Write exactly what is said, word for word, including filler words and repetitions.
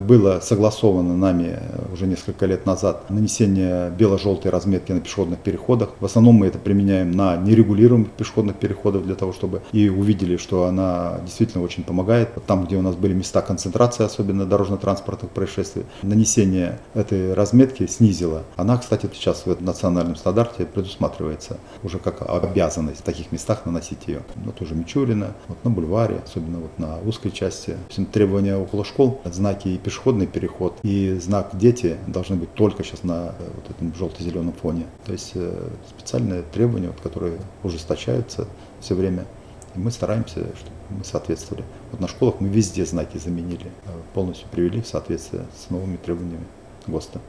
было согласовано нами уже несколько лет назад нанесение бело-желтой разметки на пешеходных переходах. В основном мы это применяем на нерегулируемых пешеходных переходах для того, чтобы и увидели, что она действительно очень помогает. Там, где у нас были места концентрации, особенно дорожно-транспортных происшествий, нанесение этой разметки снизило. Она, кстати, сейчас в национальном стандарте предусматривается уже как обязанность в таких местах наносить ее. Вот уже Мичурина, вот на бульваре, особенно вот на узкой части. Требования около школ, знаки и пешеходный переход, и знак «дети» должны быть только сейчас на вот этом желто-зеленом фоне. То есть специальные требования, вот, которые ужесточаются все время. И мы стараемся, чтобы мы соответствовали. Вот на школах мы везде знаки заменили, полностью привели в соответствие с новыми требованиями ГОСТа.